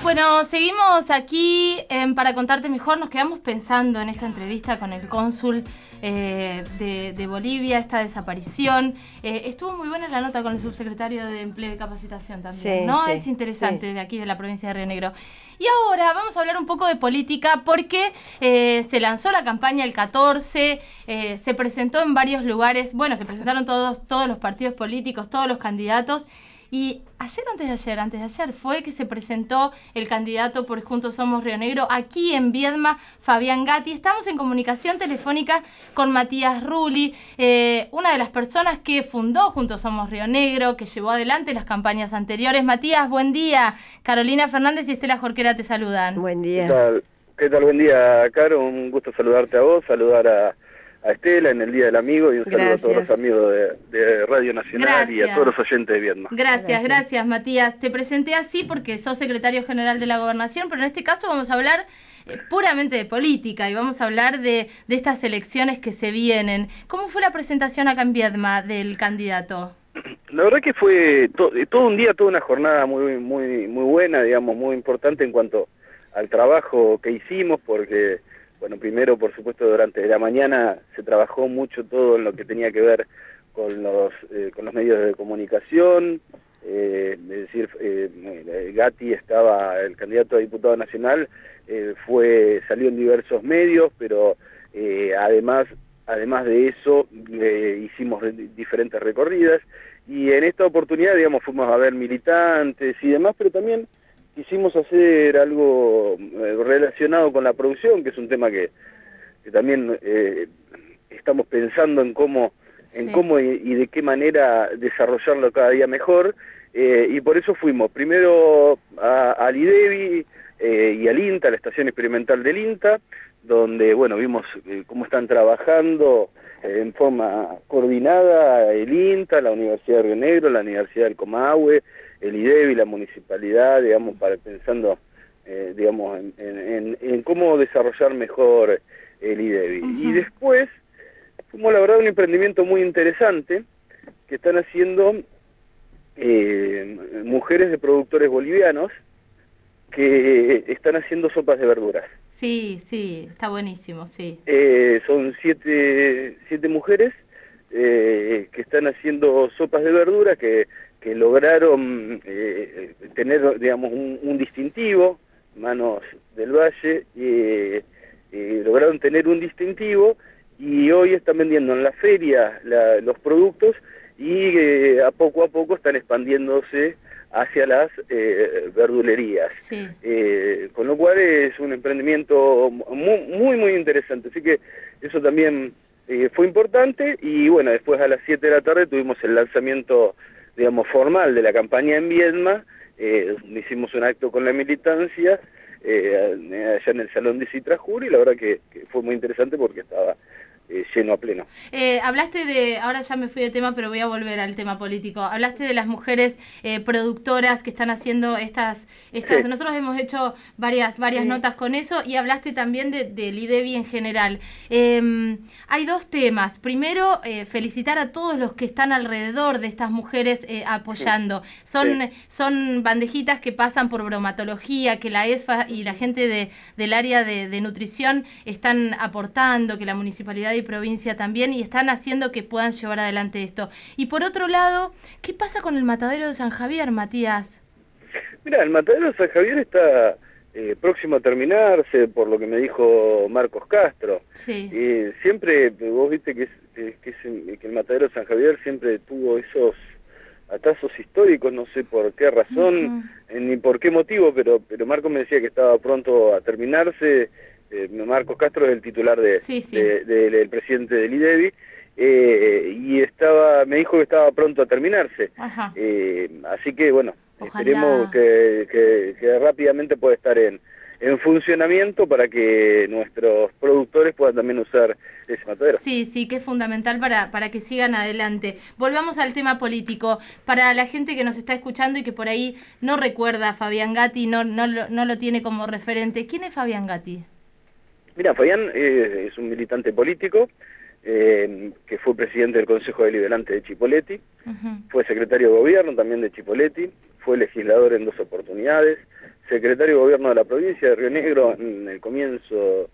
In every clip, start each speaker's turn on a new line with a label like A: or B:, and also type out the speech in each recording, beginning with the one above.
A: Bueno, seguimos aquí para contarte mejor. Nos quedamos pensando en esta entrevista con el cónsul de Bolivia, esta desaparición. Estuvo muy buena la nota con el subsecretario de Empleo y Capacitación también,
B: Sí,
A: ¿no?
B: sí,
A: Es interesante,
B: sí.
A: de aquí de la provincia de Río Negro. Y ahora vamos a hablar un poco de política porque se lanzó la campaña el 14, se presentó en varios lugares, bueno, se presentaron todos los partidos políticos, todos los candidatos. Y ayer o antes de ayer fue que se presentó el candidato por Juntos Somos Río Negro aquí en Viedma, Fabián Gatti. Estamos en comunicación telefónica con Matías Rulli, una de las personas que fundó Juntos Somos Río Negro, que llevó adelante las campañas anteriores. Matías, buen día. Carolina Fernández y Estela Jorquera te saludan.
B: Buen
C: ¿Qué
B: día.
C: tal? ¿Qué tal? Buen día, Caro. Un gusto saludarte a vos, saludar a Estela en el Día del Amigo y un saludo a todos los amigos de Radio Nacional y a todos los oyentes de Viedma.
A: Gracias, Matías. Te presenté así porque sos secretario general de la Gobernación, pero en este caso vamos a hablar puramente de política y vamos a hablar de estas elecciones que se vienen. ¿Cómo fue la presentación acá en Viedma del candidato?
C: La verdad que fue todo un día, toda una jornada muy buena, digamos, muy importante en cuanto al trabajo que hicimos, porque, bueno, primero, por supuesto, durante la mañana se trabajó mucho todo en lo que tenía que ver con los medios de comunicación, es decir, Gatti estaba, el candidato a diputado nacional, salió en diversos medios, pero además de eso, hicimos diferentes recorridas, y en esta oportunidad, digamos, fuimos a ver militantes y demás, pero también quisimos hacer algo relacionado con la producción, que es un tema que también estamos pensando en cómo y de qué manera desarrollarlo cada día mejor, y por eso fuimos primero al IDEBI y al INTA, la estación experimental del INTA, donde, bueno, vimos cómo están trabajando en forma coordinada el INTA, la Universidad de Río Negro, la Universidad del Comahue, el IDEBI, la municipalidad, digamos, pensando, digamos, en cómo desarrollar mejor el IDEBI. Y después, fuimos, la verdad, un emprendimiento muy interesante que están haciendo mujeres de productores bolivianos que están haciendo sopas de verduras.
A: Sí, está buenísimo, sí.
C: Son siete mujeres que están haciendo sopas de verduras que lograron tener, digamos, un distintivo, Manos del Valle, lograron tener un distintivo y hoy están vendiendo en la feria los productos y a poco están expandiéndose hacia las verdulerías,
A: sí.
C: Con lo cual es un emprendimiento muy interesante, así que eso también fue importante. Y bueno, después a las 7 de la tarde tuvimos el lanzamiento, digamos, formal de la campaña en Viedma, hicimos un acto con la militancia allá en el Salón de Citrajur, y la verdad que fue muy interesante porque estaba lleno a pleno.
A: Hablaste ahora ya me fui de tema, pero voy a volver al tema político. Hablaste de las mujeres productoras que están haciendo estas.
C: Sí.
A: Nosotros hemos hecho varias notas con eso, y hablaste también del IDEBI en general. Hay dos temas. Primero, felicitar a todos los que están alrededor de estas mujeres apoyando. Son bandejitas que pasan por bromatología, que la ESFA y la gente del área de nutrición están aportando, que la municipalidad y provincia también, y están haciendo que puedan llevar adelante esto. Y por otro lado, ¿qué pasa con el matadero de San Javier, Matías?
C: Mira, el matadero de San Javier está próximo a terminarse, por lo que me dijo Marcos Castro.
A: Sí.
C: Siempre, vos viste que el matadero de San Javier siempre tuvo esos atrasos históricos, no sé por qué razón, ni por qué motivo, pero Marcos me decía que estaba pronto a terminarse. Marcos Castro es el titular del presidente del IDEBI, y me dijo que estaba pronto a terminarse. Así que, bueno, ojalá. Esperemos que rápidamente pueda estar en funcionamiento para que nuestros productores puedan también usar ese matadero.
A: Sí, que es fundamental para que sigan adelante. Volvamos al tema político. Para la gente que nos está escuchando y que por ahí no recuerda a Fabián Gatti, no lo tiene como referente, ¿quién es Fabián Gatti?
C: Mira, Fabián es un militante político que fue presidente del Consejo Deliberante de Chipoleti, fue secretario de gobierno también de Chipoleti, fue legislador en 2 oportunidades, secretario de Gobierno de la provincia de Río Negro en el comienzo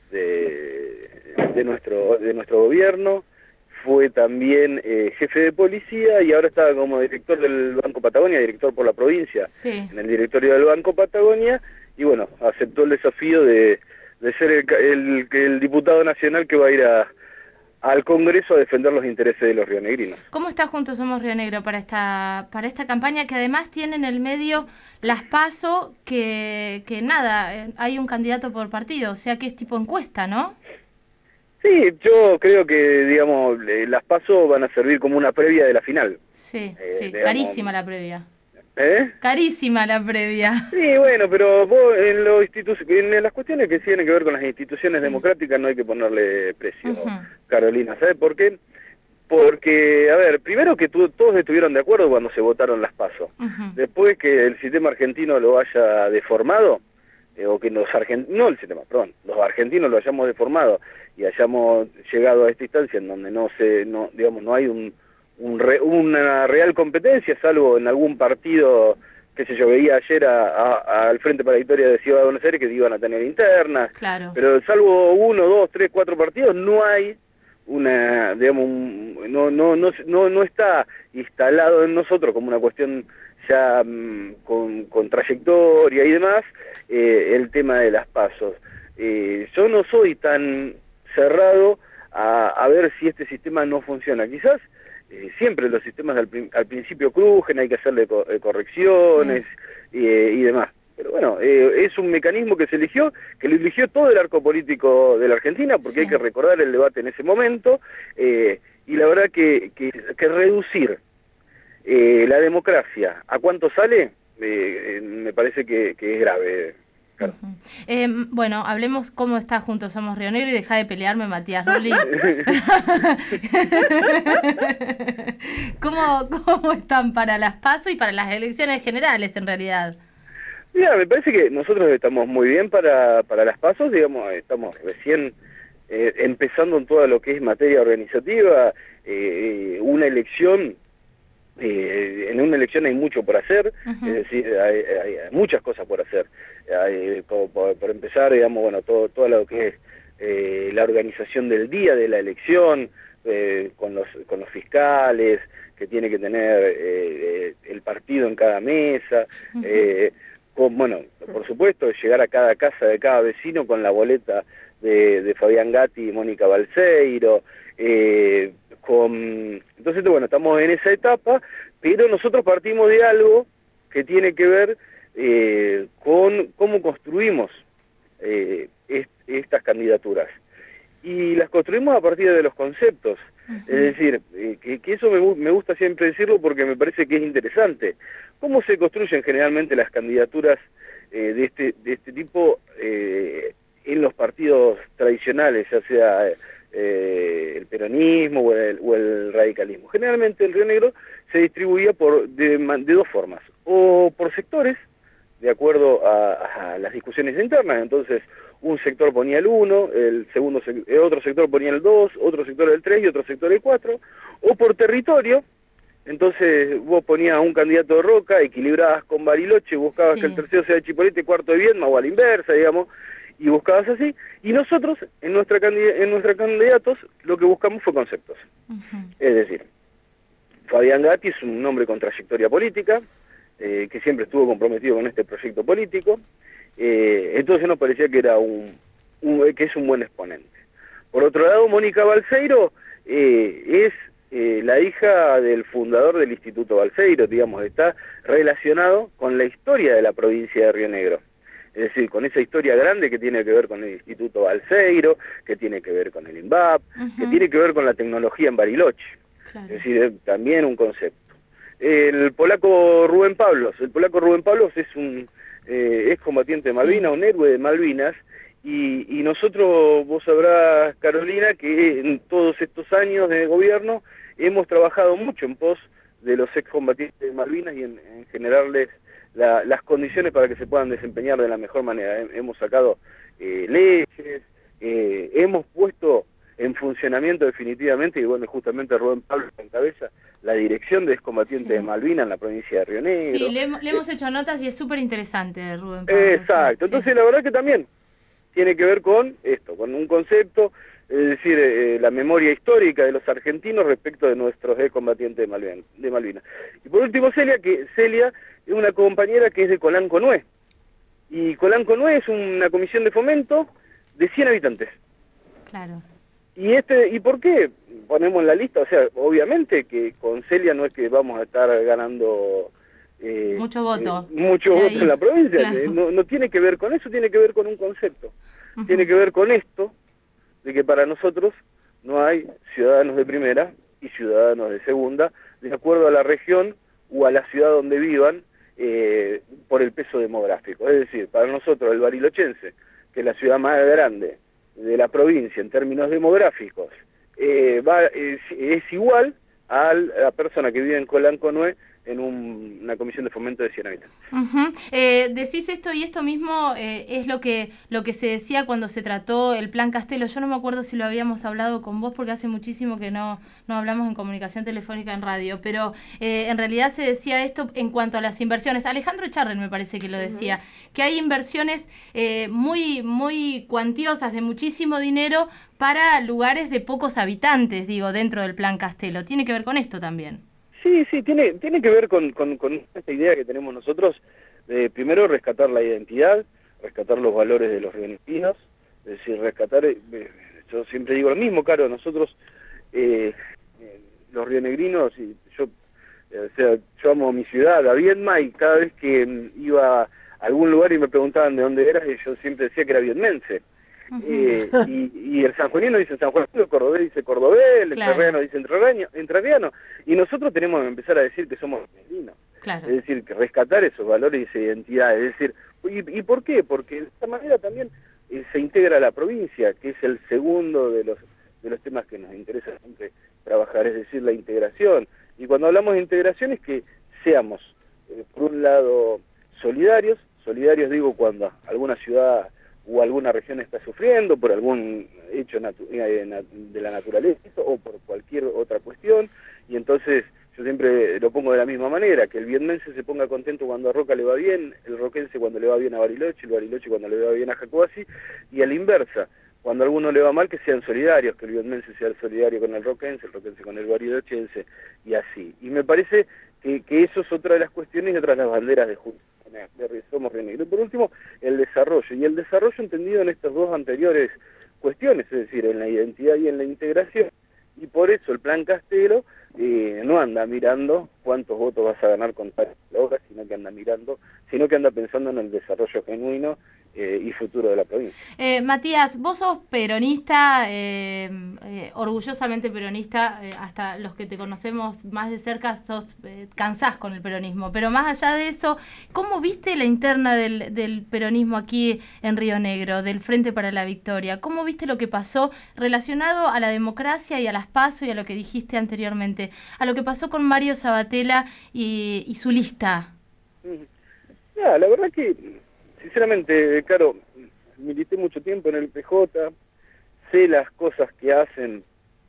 C: de nuestro gobierno, fue también jefe de policía y ahora está como director del Banco Patagonia, director por la provincia,
A: Sí.
C: en el directorio del Banco Patagonia, y bueno, aceptó el desafío de ser el diputado nacional que va a ir al Congreso a defender los intereses de los rionegrinos.
A: ¿Cómo está Juntos Somos Río Negro para esta campaña que además tiene en el medio las PASO, que nada, hay un candidato por partido, o sea que es tipo encuesta, ¿no?
C: Sí, yo creo que, digamos, las PASO van a servir como una previa de la final.
A: Sí,
C: digamos,
A: carísima la previa.
C: ¿Eh?
A: Carísima la previa.
C: Sí, bueno, pero vos en las cuestiones que tienen que ver con las instituciones democráticas no hay que ponerle precio, Carolina. ¿Sabes por qué? Porque, a ver, primero que todos estuvieron de acuerdo cuando se votaron las PASO. Después que el sistema argentino lo haya deformado, o que los argentinos lo hayamos deformado y hayamos llegado a esta instancia en donde no hay una real competencia, salvo en algún partido, qué sé yo, veía ayer al Frente para la Victoria de Ciudad de Buenos Aires que iban a tener internas,
A: claro.
C: Pero salvo 1, 2, 3, 4 partidos, no hay una, digamos, no está instalado en nosotros como una cuestión ya con trayectoria y demás, el tema de las PASO. Yo no soy tan cerrado a ver si este sistema no funciona. Quizás siempre los sistemas al principio crujen, hay que hacerle correcciones y demás. Pero bueno, es un mecanismo que que lo eligió todo el arco político de la Argentina, porque hay que recordar el debate en ese momento, y la verdad que reducir la democracia ¿a cuánto sale? Me parece que es grave. Claro.
A: Bueno, hablemos cómo está Juntos Somos Río Negro y deja de pelearme, Matías Rulli. ¿Cómo están para las PASO y para las elecciones generales, en realidad?
C: Mira, me parece que nosotros estamos muy bien para las PASO, digamos, estamos recién empezando en todo lo que es materia organizativa, una elección. En una elección hay mucho por hacer, es decir, hay muchas cosas por hacer. Por empezar, digamos, bueno, todo lo que es la organización del día de la elección, con los fiscales que tiene que tener el partido en cada mesa, bueno, por supuesto, llegar a cada casa de cada vecino con la boleta de Fabián Gatti y Mónica Balseiro, entonces, bueno, estamos en esa etapa, pero nosotros partimos de algo que tiene que ver con cómo construimos estas candidaturas. Y las construimos a partir de los conceptos. Es decir, que eso me gusta siempre decirlo porque me parece que es interesante. ¿Cómo se construyen generalmente las candidaturas de este tipo en los partidos tradicionales, ya sea el peronismo o el radicalismo? Generalmente el Río Negro se distribuía de dos formas, o por sectores, de acuerdo a las discusiones internas. Entonces un sector ponía el 1, otro sector ponía el 2, otro sector el 3 y otro sector el 4, o por territorio. Entonces vos ponías a un candidato de Roca, equilibrabas con Bariloche, buscabas que el tercero sea de Chipolete, cuarto de Viedma, o a la inversa, digamos, y buscabas así. Y nosotros, en nuestros candidatos, lo que buscamos fue conceptos. Es decir, Fabián Gatti es un hombre con trayectoria política, que siempre estuvo comprometido con este proyecto político, entonces nos parecía que era que es un buen exponente. Por otro lado, Mónica Balseiro es la hija del fundador del Instituto Balseiro, digamos, está relacionado con la historia de la provincia de Río Negro. Es decir, con esa historia grande que tiene que ver con el Instituto Balseiro, que tiene que ver con el INVAP, que tiene que ver con la tecnología en Bariloche. Claro. Es decir, también un concepto. El polaco Rubén Pablos es combatiente de Malvinas, un héroe de Malvinas, y nosotros, vos sabrás, Carolina, que en todos estos años de gobierno hemos trabajado mucho en pos de los excombatientes de Malvinas y en generarles las condiciones para que se puedan desempeñar de la mejor manera. Hemos sacado leyes, hemos puesto en funcionamiento definitivamente, y bueno, justamente Rubén Pablo encabeza la dirección de Excombatientes de Malvinas en la provincia de Río Negro.
A: Sí, le hemos hecho notas y es súper interesante, Rubén Pablo.
C: Exacto, entonces la verdad que también tiene que ver con esto, con un concepto, es decir, la memoria histórica de los argentinos respecto de nuestros excombatientes de Malvinas. Y por último, Celia es una compañera que es de Colanco Nué, y Colanco Nué es una comisión de fomento de 100 habitantes.
A: Claro.
C: ¿Y por qué ponemos en la lista? O sea, obviamente que con Celia no es que vamos a estar ganando
A: mucho voto
C: en la provincia,
A: claro.
C: No tiene que ver con eso, tiene que ver con un concepto, tiene que ver con esto, de que para nosotros no hay ciudadanos de primera y ciudadanos de segunda, de acuerdo a la región o a la ciudad donde vivan, por el peso demográfico. Es decir, para nosotros el Barilochense, que es la ciudad más grande de la provincia en términos demográficos, es igual a la persona que vive en Colanco Nué en una comisión de fomento de 100 habitantes.
A: Decís esto y esto mismo es lo que se decía cuando se trató el Plan Castelo. Yo no me acuerdo si lo habíamos hablado con vos porque hace muchísimo que no hablamos en comunicación telefónica en radio, pero en realidad se decía esto en cuanto a las inversiones. Alejandro Echarren me parece que lo decía, que hay inversiones muy, muy cuantiosas, de muchísimo dinero para lugares de pocos habitantes, digo, dentro del Plan Castelo. ¿Tiene que ver con esto también?
C: Sí, tiene que ver con esta idea que tenemos nosotros de primero rescatar la identidad, rescatar los valores de los rionegrinos, es decir, rescatar, yo siempre digo lo mismo, Caro, nosotros los rionegrinos, y yo amo mi ciudad, a Viedma, y cada vez que iba a algún lugar y me preguntaban de dónde eras, yo siempre decía que era viedmense. Y el sanjuanino dice sanjuanino, el cordobés dice cordobés, el entrerriano dice entrerriano, y nosotros tenemos que empezar a decir que somos rionegrinos, es decir, que rescatar esos valores y esa identidad, es decir, ¿y por qué? Porque de esta manera también se integra la provincia, que es el segundo de los temas que nos interesa siempre trabajar, es decir, la integración, y cuando hablamos de integración es que seamos, por un lado, solidarios digo cuando alguna ciudad o alguna región está sufriendo por algún hecho de la naturaleza o por cualquier otra cuestión, y entonces yo siempre lo pongo de la misma manera, que el vietmense se ponga contento cuando a Roca le va bien, el roquense cuando le va bien a Bariloche, el Bariloche cuando le va bien a Jacobasi, y a la inversa, cuando a alguno le va mal, que sean solidarios, que el vietmense sea solidario con el roquense con el barilochense, y así. Y me parece que eso es otra de las cuestiones y otras de las banderas de Somos Río Negro. Y por último, el desarrollo. Y el desarrollo entendido en estas dos anteriores cuestiones, es decir, en la identidad y en la integración. Y por eso el Plan Castelo no anda mirando cuántos votos vas a ganar con tal obra, sino que anda pensando en el desarrollo genuino y futuro de la provincia.
A: Matías, vos sos peronista, orgullosamente peronista, hasta los que te conocemos más de cerca cansás con el peronismo, pero más allá de eso, ¿cómo viste la interna del peronismo aquí en Río Negro, del Frente para la Victoria? ¿Cómo viste lo que pasó relacionado a la democracia y a las PASO y a lo que dijiste anteriormente, a lo que pasó con Mario Sabatella y su lista?
C: La verdad que sinceramente, Caro, milité mucho tiempo en el PJ, sé las cosas que hacen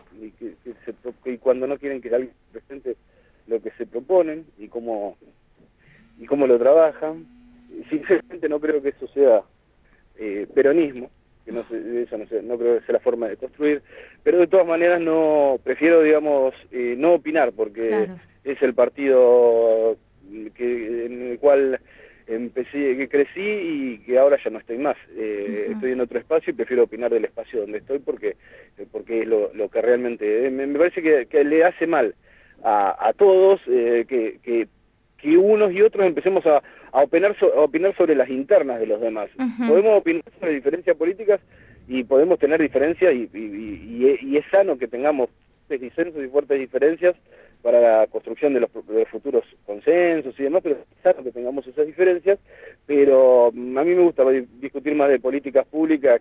C: y cuando no quieren que alguien presente lo que se proponen y cómo lo trabajan. Sinceramente no creo que eso sea peronismo, que no creo que sea la forma de construir, pero de todas maneras prefiero, digamos, no opinar, porque es el partido en el cual que crecí y que ahora ya no estoy más. Estoy en otro espacio y prefiero opinar del espacio donde estoy porque es lo que realmente me parece que le hace mal a todos que unos y otros empecemos a opinar sobre las internas de los demás. Podemos opinar sobre diferencias políticas y podemos tener diferencias y es sano que tengamos disensos y fuertes diferencias para la construcción de los futuros consensos y demás, pero es sano que tengamos esas diferencias, pero a mí me gusta discutir más de políticas públicas que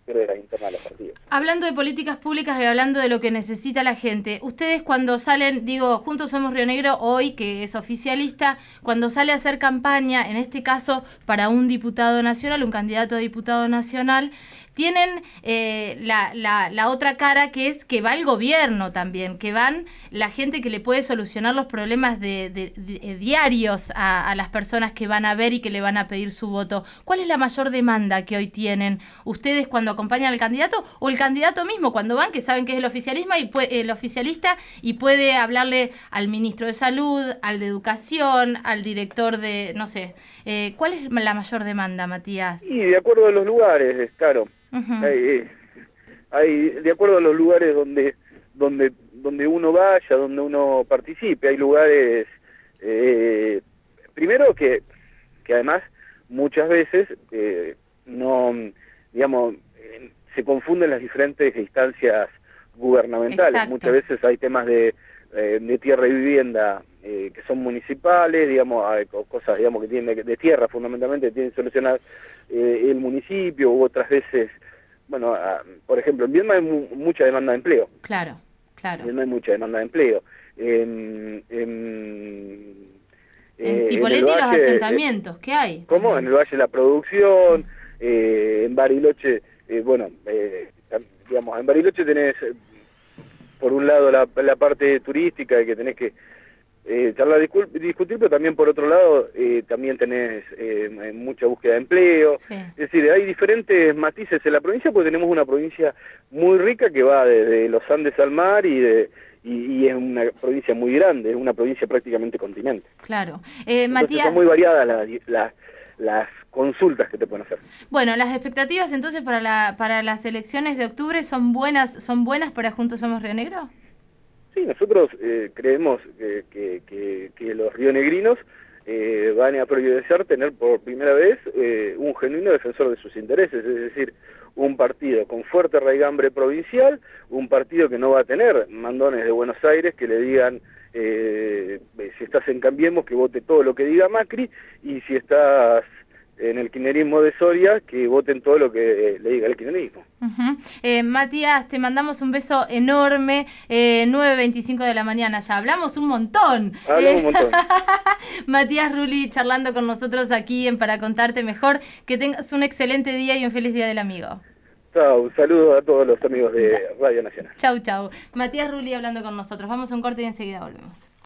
C: de las internas de los partidos.
A: Hablando de políticas públicas y hablando de lo que necesita la gente, ustedes cuando salen, digo, Juntos Somos Río Negro hoy, que es oficialista, cuando sale a hacer campaña, en este caso para un diputado nacional, un candidato a diputado nacional, tienen la otra cara, que es que va el gobierno también, que van la gente que le puede solucionar los problemas de diarios a las personas que van a ver y que le van a pedir su voto. ¿Cuál es la mayor demanda que hoy tienen ustedes cuando acompañan al candidato, o el candidato mismo cuando van, que saben que es el oficialista y puede hablarle al ministro de Salud, al de Educación, al director de, no sé, ¿cuál es la mayor demanda, Matías?
C: Y de acuerdo a los lugares, claro.
A: Uh-huh.
C: Hay de acuerdo a los lugares donde uno vaya, donde uno participe. Hay lugares, primero que además muchas veces no, digamos, se confunden las diferentes instancias gubernamentales.
A: Exacto.
C: Muchas veces hay temas de tierra y vivienda que son municipales, digamos, hay cosas, digamos, que tienen de tierra fundamentalmente, tienen que solucionar el municipio, u otras veces, bueno, por ejemplo, en Viedma hay mucha demanda de empleo.
A: Claro, claro.
C: En Viedma hay mucha demanda de empleo. En
A: Cipolletti los asentamientos, ¿qué hay?
C: ¿Cómo?
A: También.
C: En el Valle la producción,
A: sí.
C: En Bariloche, digamos, en Bariloche tenés, por un lado, la parte turística, que tenés que charlar, discutir, pero también por otro lado también tenés mucha búsqueda de empleo.
A: Sí.
C: Es decir, hay diferentes matices en la provincia, porque tenemos una provincia muy rica que va desde los Andes al mar y es una provincia muy grande, es una provincia prácticamente continente.
A: Claro.
C: Entonces,
A: Matías,
C: son muy variadas las consultas que te pueden hacer.
A: Bueno, las expectativas entonces para las elecciones de octubre son buenas para Juntos Somos Río Negro.
C: Sí, nosotros creemos que los rionegrinos van a priorizar tener por primera vez un genuino defensor de sus intereses, es decir, un partido con fuerte raigambre provincial, un partido que no va a tener mandones de Buenos Aires que le digan si estás en Cambiemos que vote todo lo que diga Macri, y si estás en el kirchnerismo de Soria, que voten todo lo que le diga el kirchnerismo.
A: Uh-huh. Matías, te mandamos un beso enorme, 9:25 de la mañana, ya hablamos un montón.
C: Hablamos un montón.
A: Matías Rulli charlando con nosotros aquí en Para Contarte Mejor. Que tengas un excelente día y un feliz Día del Amigo.
C: Chau, un saludo a todos los amigos de Radio Nacional.
A: Chau, chau. Matías Rulli hablando con nosotros. Vamos a un corte y enseguida volvemos.